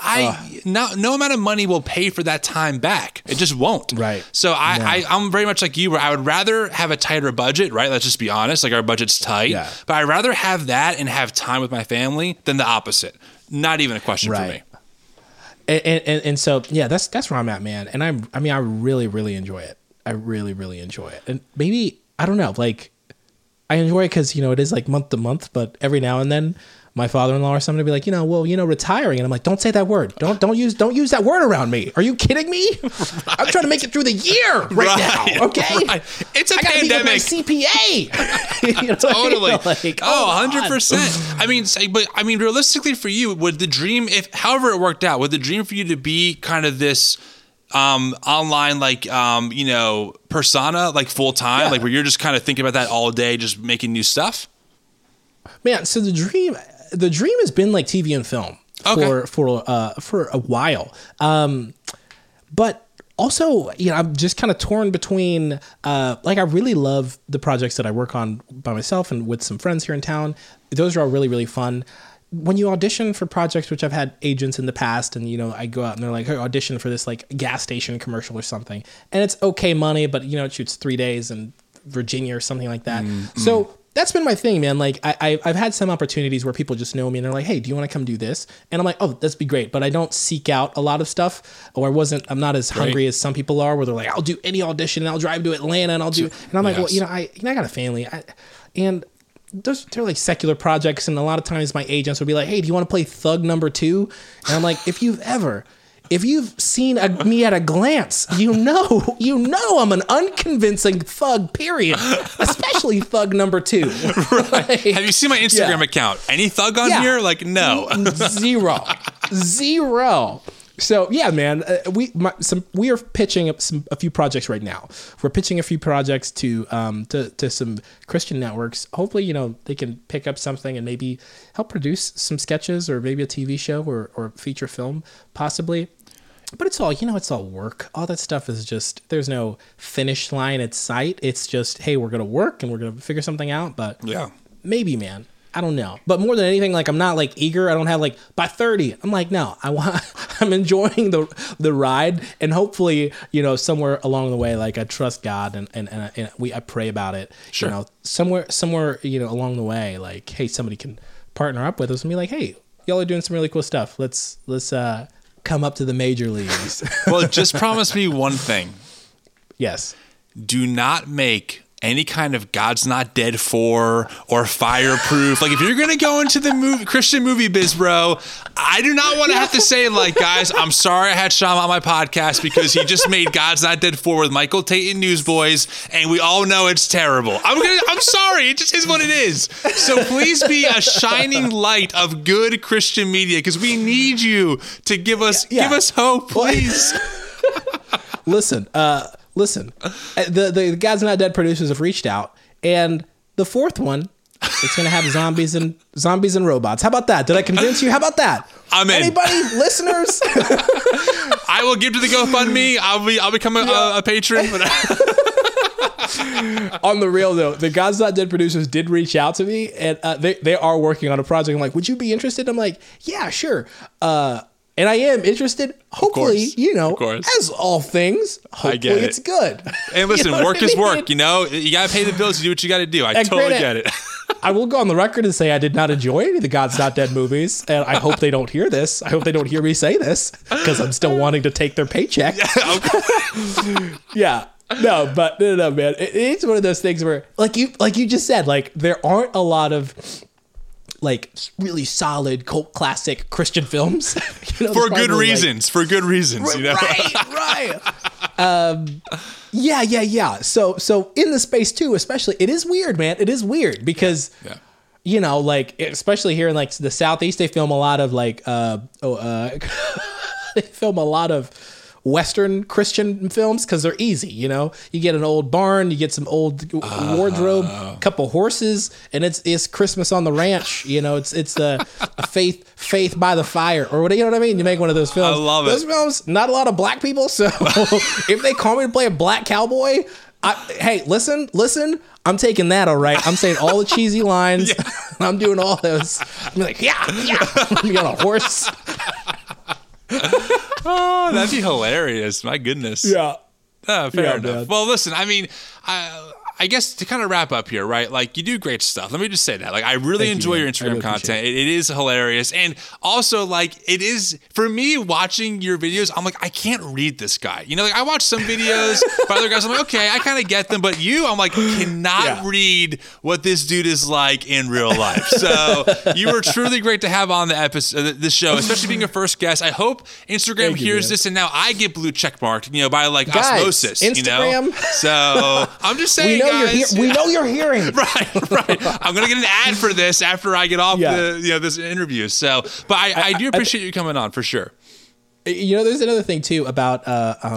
no amount of money will pay for that time back. It just won't. Right. So I'm very much like you, where I would rather have a tighter budget, right? Let's just be honest. Like, our budget's tight. Yeah. But I'd rather have that and have time with my family than the opposite. Not even a question for me. And so, yeah, that's where I'm at, man. And I really, really enjoy it. I really, really enjoy it. And maybe, I don't know, like, I enjoy it because, it is like month to month, but every now and then my father-in-law or somebody will be like, retiring. And I'm like, don't say that word. Don't use that word around me. Are you kidding me? I'm trying to make it through the year right now. Okay. Right. It's a pandemic. My CPA. Totally. Like, 100%. I mean, realistically for you, would the dream, however it worked out, would the dream for you to be kind of this, online, like, persona, like full time, like where you're just kind of thinking about that all day, just making new stuff? Man, so the dream has been like TV and film for a while. But also, I'm just kind of torn between, like, I really love the projects that I work on by myself and with some friends here in town. Those are all really, really fun. When you audition for projects, which I've had agents in the past, and, I go out and they're like, hey, audition for this like gas station commercial or something. And it's okay money, but, it shoots 3 days in Virginia or something like that. Mm-hmm. So that's been my thing, man. Like, I've had some opportunities where people just know me and they're like, hey, do you want to come do this? And I'm like, oh, that'd be great. But I don't seek out a lot of stuff, or I'm not as hungry as some people are, where they're like, I'll do any audition and I'll drive to Atlanta and I'll do, and I'm like, well, I got a family. And they're like secular projects. And a lot of times my agents would be like, hey, do you want to play Thug number 2? And I'm like, if you've seen me at a glance, you know I'm an unconvincing thug, period. Especially Thug number 2. Right. Like, have you seen my Instagram account? Any thug on here? Like, no. Zero. So yeah, man, we are pitching a few projects right now. We're pitching a few projects to some Christian networks. Hopefully, they can pick up something and maybe help produce some sketches or maybe a TV show or feature film, possibly. But it's all, it's all work. All that stuff is just, there's no finish line at sight. It's just, hey, we're going to work and we're going to figure something out. But maybe, man. I don't know. But more than anything, like, I'm not like eager. I don't have like by 30. I'm like, no, I'm enjoying the ride, and hopefully, somewhere along the way, like, I trust God and I pray about it. Sure. Somewhere, along the way, like, hey, somebody can partner up with us and be like, hey, y'all are doing some really cool stuff. Let's come up to the major leagues. Well, just promise me one thing. Yes. Do not make any kind of God's Not Dead 4 or Fireproof. Like, if you're going to go into the Christian movie biz, bro, I do not want to have to say, like, guys, I'm sorry I had Shama on my podcast because he just made God's Not Dead 4 with Michael Tate and Newsboys, and we all know it's terrible. I'm sorry. It just is what it is. So please be a shining light of good Christian media, because we need you to give us hope, please. Listen. The God's Not Dead producers have reached out, and the fourth one, it's going to have zombies and robots. How about that? Did I convince you? How about that? I'm in. Anybody, listeners? I will give to the GoFundMe. I'll become a patron. On the real though, the God's Not Dead producers did reach out to me, and they are working on a project. I'm like, would you be interested? I'm like, yeah, sure. And I am interested. Hopefully, as all things, hopefully it's good. And listen, work is work. You got to pay the bills. You do what you got to do. I totally get it. I will go on the record and say I did not enjoy any of the God's Not Dead movies, and I hope they don't hear this. I hope they don't hear me say this, because I'm still wanting to take their paycheck. Yeah. No, man. It's one of those things where, like you just said, like, there aren't a lot of like really solid cult classic Christian films. For good reasons. Right. Yeah. So in the space too, especially, it is weird, man. It is weird because, like, especially here in like the Southeast, they film a lot of like, they film a lot of Western Christian films because they're easy. You get an old barn, you get some old wardrobe, a couple horses, and it's Christmas on the ranch. It's the faith by the fire, or what, you know what I mean? You make one of those films. I love it. Those films, not a lot of black people, so if they call me to play a black cowboy, hey, listen, I'm taking that, all right. I'm saying all the cheesy lines. Yeah. I'm doing all those. I'm like, yeah. I'm on a horse. Oh, that'd be hilarious. My goodness. Yeah. Fair enough. Man. Well, listen, I mean, I guess to kind of wrap up here, right? Like, you do great stuff. Let me just say that. Like, I really enjoy your Instagram content. It is hilarious. And also, like, it is, for me, watching your videos, I'm like, I can't read this guy. Like, I watch some videos by other guys. I'm like, okay, I kind of get them. But I'm like, cannot read what this dude is like in real life. So you were truly great to have on the episode, this show, especially being a first guest. I hope Instagram hears this, and now I get blue check marked, by like osmosis. Instagram. So I'm just saying. We know you're hearing. Right. I'm gonna get an ad for this after I get off this interview. So, but I do appreciate you coming on for sure. There's another thing too about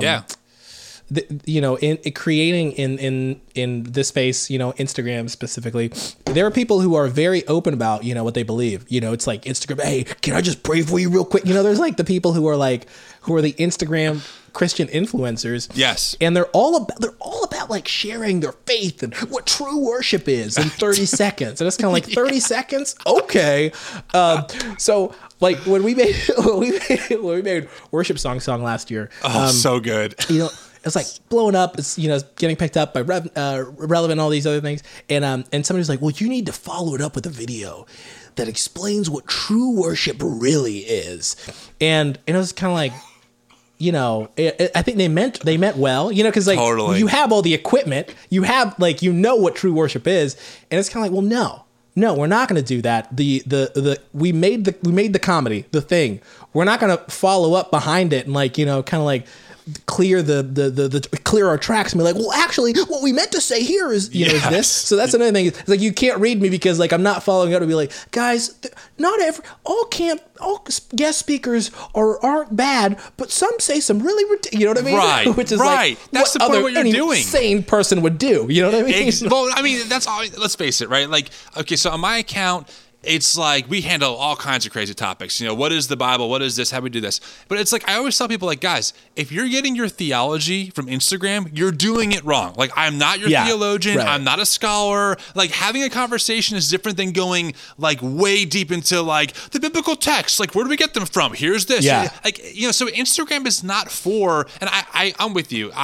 in creating in this space, Instagram specifically, there are people who are very open about what they believe. It's like Instagram. Hey, can I just pray for you real quick? There's like the people who are the Instagram Christian influencers. Yes. And they're all about like sharing their faith and what true worship is in 30 seconds. And it's kind of like 30 seconds. Okay. So like when we made Worship Song last year. So good. It's like blowing up. It's getting picked up by Relevant, all these other things. And somebody's like, well, you need to follow it up with a video that explains what true worship really is. And it was kind of like, I think they meant well, because like totally. You have all the equipment, you have like what true worship is, and it's kind of like, well, no, we're not going to do that. We made the comedy, the thing. We're not going to follow up behind it and like kind of like clear clear our tracks and be like, well, actually, what we meant to say here is is this. So that's another thing. It's like you can't read me because like I'm not following up to be like, guys, not all guest speakers aren't bad, but some say some really what I mean? Right. Which is right. Like that's the point of what you're doing. Sane person would do. You know what I mean? Well, I mean, that's all. Let's face it, right? Like, okay, so on my account, it's like we handle all kinds of crazy topics. What is the Bible? What is this? How do we do this? But it's like I always tell people, like, guys, if you're getting your theology from Instagram, you're doing it wrong. Like, I'm not your theologian. Right. I'm not a scholar. Like, having a conversation is different than going like way deep into like the biblical text. Like, where do we get them from? Here's this. Yeah. Like, so Instagram is not for. And I'm with you.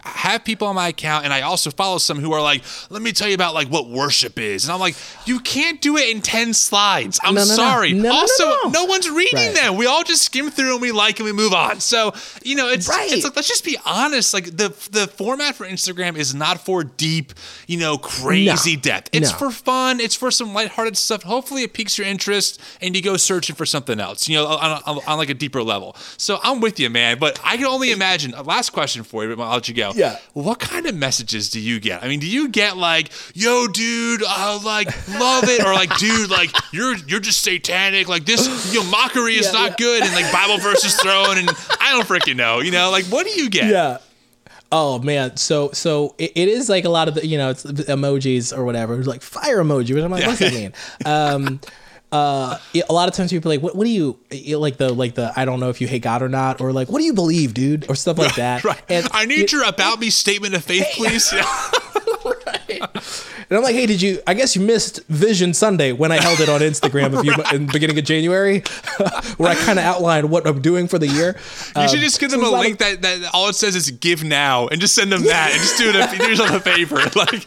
have people on my account, and I also follow some who are like, let me tell you about like what worship is. And I'm like, you can't do it in 10 slides. I'm sorry. Also, no one's reading them. We all just skim through and we like and we move on. So, you know, it's like, let's just be honest. Like the format for Instagram is not for deep, you know, crazy depth. It's for fun. It's for some lighthearted stuff. Hopefully it piques your interest and you go searching for something else, you know, on like a deeper level. So I'm with you, man. But I can only imagine. Last question for you, but I'll let you go. Yeah. What kind of messages do you get? I mean, do you get like, yo, dude, like love it, or like, dude, like you're just satanic, like this, you know, mockery is not good, and like Bible verses thrown, and I don't freaking know, you know, like what do you get? Yeah. Oh man, so it is like a lot of the, you know, it's emojis or whatever. It's like fire emoji, which I'm like, what's that mean? A lot of times people are like, what do you like the I don't know if you hate God or not, or like, what do you believe, dude, or stuff like that. Right. And I need your about me statement of faith, please. Right. And I'm like, hey, I guess you missed Vision Sunday when I held it on Instagram in the beginning of January, where I kind of outlined what I'm doing for the year. You should just give them a link that all it says is give now, and just send them that, and just do yourself a favor. Like,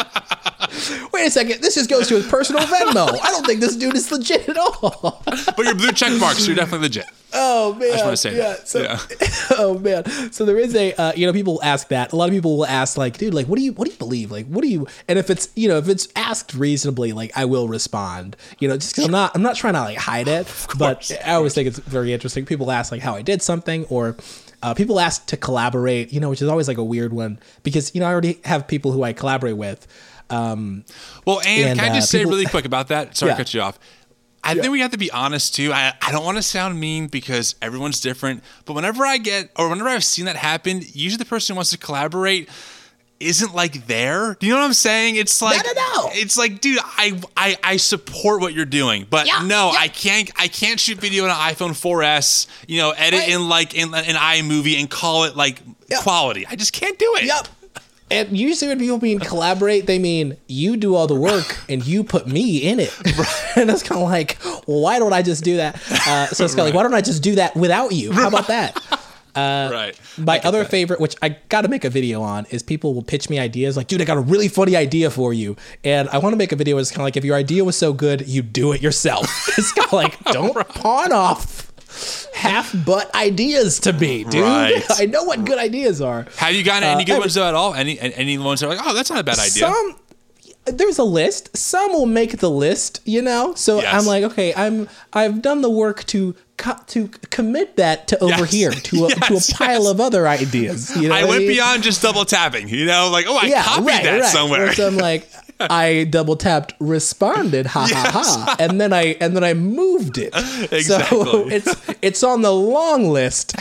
wait a second, this just goes to his personal Venmo. I don't think this dude is legit at all. But you're blue check marks, so you're definitely legit. Oh man, I just want to say that. So, oh man, so there is a you know, people ask that. A lot of people will ask like, dude, like what do you believe? Like what do you? And if it's, you know, if it's asked reasonably, like I will respond. You know, just because I'm not trying to like hide it, but I always think it's very interesting. People ask like how I did something, or people ask to collaborate. You know, which is always like a weird one because, you know, I already have people who I collaborate with. Well, and can I just say really quick about that? Sorry to cut you off. I think we have to be honest too. I don't want to sound mean because everyone's different, but whenever I've seen that happen, usually the person who wants to collaborate isn't like there. Do you know what I'm saying? It's like, no. It's like, dude, I support what you're doing, but I can't shoot video on an iPhone 4S, you know, edit in like in iMovie and call it like quality. I just can't do it. Yep. And usually when people mean collaborate, they mean you do all the work and you put me in it. And it's kind of like, well, why don't I just do that? So it's kind of like, why don't I just do that without you? How about that? Right. My other favorite, which I got to make a video on, is people will pitch me ideas like, dude, I got a really funny idea for you. And I want to make a video where it's kind of like, if your idea was so good, you do it yourself. It's kind of like, don't pawn off half-butt ideas to me, dude. Right. I know what good ideas are. Have you gotten any good ones at all? Any ones that are like, oh, that's not a bad idea? There's a list. Some will make the list, you know? So I'm like, okay, I've done the work to commit that to over here to a pile of other ideas. You know I went beyond just double tapping, you know, like, oh, I copied that somewhere. So I'm like, I double tapped, responded, ha ha ha, and then I moved it. Exactly. So it's on the long list.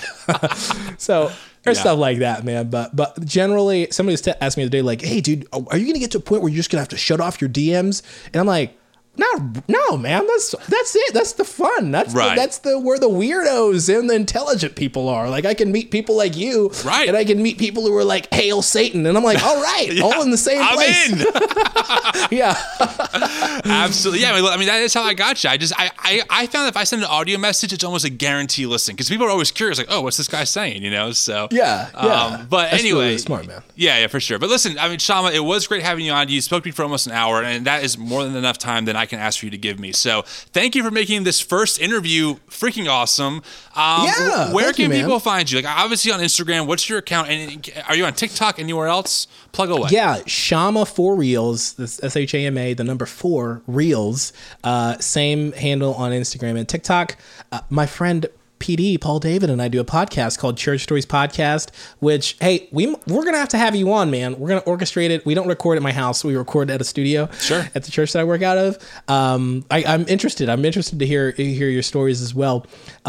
So there's stuff like that, man. But generally, somebody asked me the other day, like, hey, dude, are you gonna get to a point where you're just gonna have to shut off your DMs? And I'm like, no, man. That's it. That's the fun. That's where the weirdos and the intelligent people are. Like, I can meet people like you, right? And I can meet people who are like, hail Satan, and I'm like, all right, all in the same place. I'm in. Yeah, absolutely. Yeah, I mean that is how I got you. I found that if I send an audio message, it's almost a guarantee listen because people are always curious, like, oh, what's this guy saying? You know, so yeah. But that's anyway, really smart, man. Yeah, for sure. But listen, I mean, Shama, it was great having you on. You spoke to me for almost an hour, and that is more than enough time that I can ask for you to give me. So thank you for making this first interview freaking awesome. Where can people find you? Like, obviously on Instagram. What's your account? And are you on TikTok? Anywhere else? Plug away. Yeah, Shama 4 Reels. This SHAMA, the number 4 Reels. Same handle on Instagram and TikTok. My friend PD, Paul David, and I do a podcast called Church Stories Podcast, which, hey, we're going to have you on, man. We're going to orchestrate it. We don't record at my house. We record at a studio at the church that I work out of. I'm interested. I'm interested to hear your stories as well.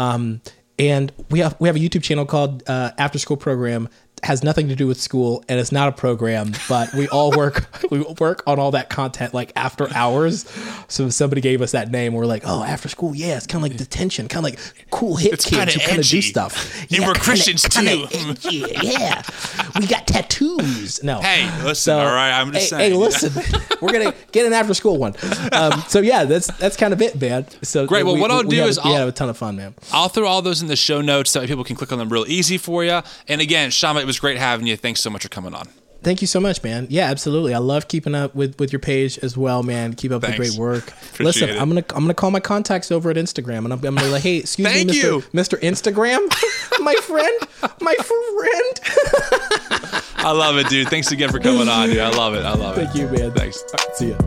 And we have a YouTube channel called After School Program. Has nothing to do with school, and it's not a program, but we all work on all that content like after hours. So somebody gave us that name. We're like, oh, after school, yeah, it's kind of like detention, kind of like cool hip kids who kind of do stuff. And we're Christians too. Yeah, we got tattoos. No, hey, listen, all right, I'm just saying. Hey, listen, we're gonna get an after school one. So yeah, that's kind of it, man. So great. Well, what I'll do is we have a ton of fun, man. I'll throw all those in the show notes so that people can click on them real easy for you. And again, Shama, it was great having you. Thanks so much for coming on. Thank you so much, man. Yeah, absolutely. I love keeping up with your page as well, man. Keep up the great work. Listen, I'm gonna call my contacts over at Instagram, and I'm gonna be like, hey, excuse me, Mr. Instagram, my friend. I love it, dude. Thanks again for coming on, dude. I love it. Thank you, man. Thanks. Right, see ya.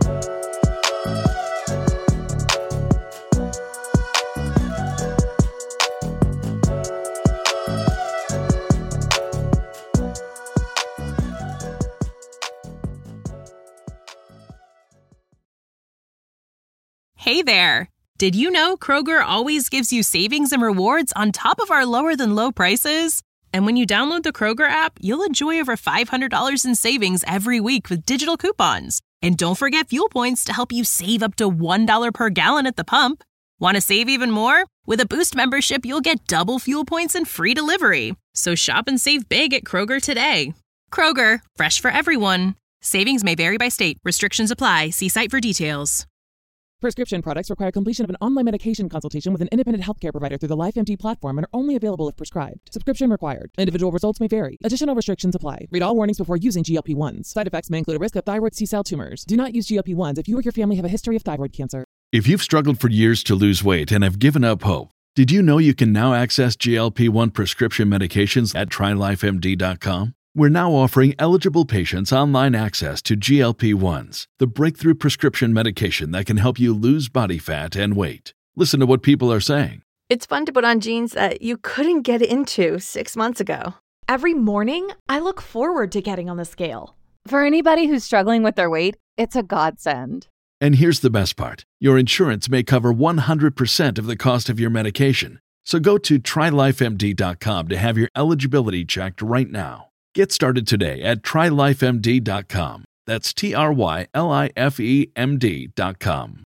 Hey there! Did you know Kroger always gives you savings and rewards on top of our lower-than-low prices? And when you download the Kroger app, you'll enjoy over $500 in savings every week with digital coupons. And don't forget fuel points to help you save up to $1 per gallon at the pump. Want to save even more? With a Boost membership, you'll get double fuel points and free delivery. So shop and save big at Kroger today. Kroger, fresh for everyone. Savings may vary by state. Restrictions apply. See site for details. Prescription products require completion of an online medication consultation with an independent healthcare provider through the LifeMD platform and are only available if prescribed. Subscription required. Individual results may vary. Additional restrictions apply. Read all warnings before using GLP-1s. Side effects may include a risk of thyroid C-cell tumors. Do not use GLP-1s if you or your family have a history of thyroid cancer. If you've struggled for years to lose weight and have given up hope, did you know you can now access GLP-1 prescription medications at TryLifeMD.com? We're now offering eligible patients online access to GLP-1s, the breakthrough prescription medication that can help you lose body fat and weight. Listen to what people are saying. It's fun to put on jeans that you couldn't get into 6 months ago. Every morning, I look forward to getting on the scale. For anybody who's struggling with their weight, it's a godsend. And here's the best part. Your insurance may cover 100% of the cost of your medication. So go to TryLifeMD.com to have your eligibility checked right now. Get started today at TryLifeMD.com. That's TryLifeMD.com.